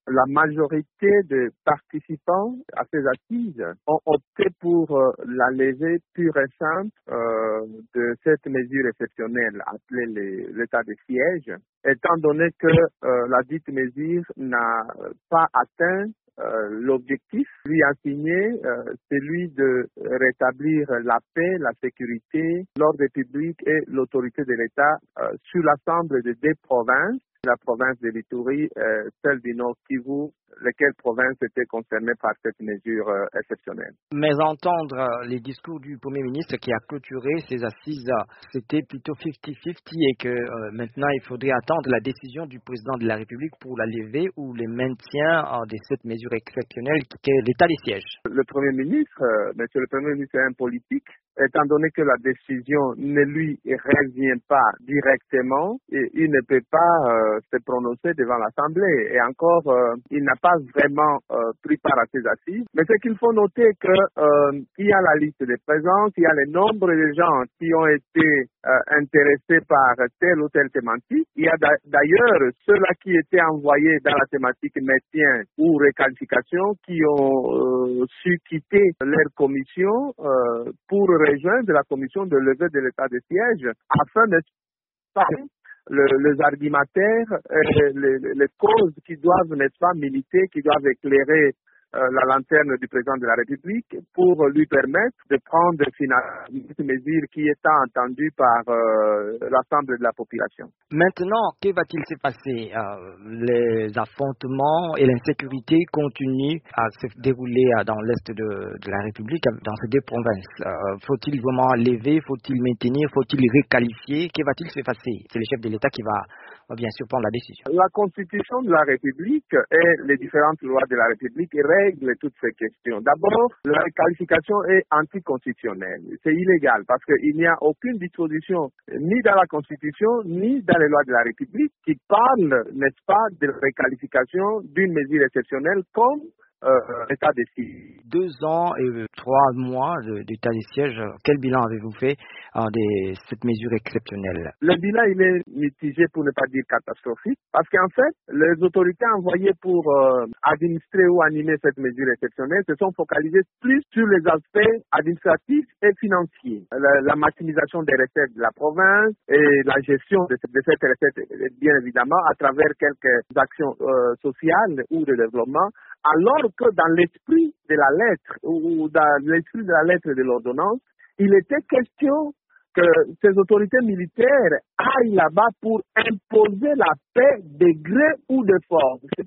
La majorité des participants à ces assises ont opté pour la levée pure et simple de cette mesure exceptionnelle appelée l'état de siège, étant donné que la dite mesure n'a pas atteint l'objectif lui assigné, celui de rétablir la paix, la sécurité, l'ordre public et l'autorité de l'État sur l'ensemble des deux provinces, la province de l'Ituri, celle du Nord Kivu, lesquelles provinces étaient concernées par cette mesure exceptionnelle. Mais entendre les discours du Premier ministre qui a clôturé ces assises, c'était plutôt 50-50 et que maintenant il faudrait attendre la décision du président de la République pour la lever ou le maintien de cette mesure exceptionnelle qui est l'état des sièges. Le Premier ministre, monsieur le Premier ministre est un politique. Étant donné que la décision ne lui revient pas directement, il ne peut pas se prononcer devant l'Assemblée. Et encore, il n'a pas vraiment pris part à ces assises. Mais ce qu'il faut noter qu'il y a la liste des présences, il y a le nombre de gens qui ont été intéressés par telle ou telle thématique. Il y a d'ailleurs ceux-là qui étaient envoyés dans la thématique maintien ou réqualification qui ont su quitter leur commission pour rejoindre la commission de levée de l'état de siège afin de parler les argumentaires, les causes qui doivent, n'est-ce pas, militer, qui doivent éclairer la lanterne du président de la République pour lui permettre de prendre finalement une mesure qui est entendue par l'ensemble de la population. Maintenant, que va-t-il se passer? Les affrontements et l'insécurité continuent à se dérouler dans l'est de la République, dans ces deux provinces. Faut-il vraiment lever? Faut-il maintenir? Faut-il requalifier? Que va-t-il se passer? C'est le chef de l'État qui va bien sûr prendre la décision. La Constitution de la République et les différentes lois de la République règlent toutes ces questions. D'abord, la qualification est anticonstitutionnelle. C'est illégal parce qu'il n'y a aucune disposition ni dans la Constitution ni dans les lois de la République qui parle, n'est-ce pas, de réqualification d'une mesure exceptionnelle comme l'état de siège. 2 ans et 3 mois d'état de siège, quel bilan avez-vous fait de cette mesure exceptionnelle? Le bilan, il est mitigé pour ne pas dire catastrophique, parce qu'en fait, les autorités envoyées pour administrer ou animer cette mesure exceptionnelle se sont focalisées plus sur les aspects administratifs et financiers. La maximisation des recettes de la province et la gestion de cette recette, bien évidemment, à travers quelques actions sociales ou de développement, alors que dans l'esprit de la lettre ou dans l'esprit de la lettre de l'ordonnance, il était question que ces autorités militaires aillent là-bas pour imposer la paix de gré ou de force.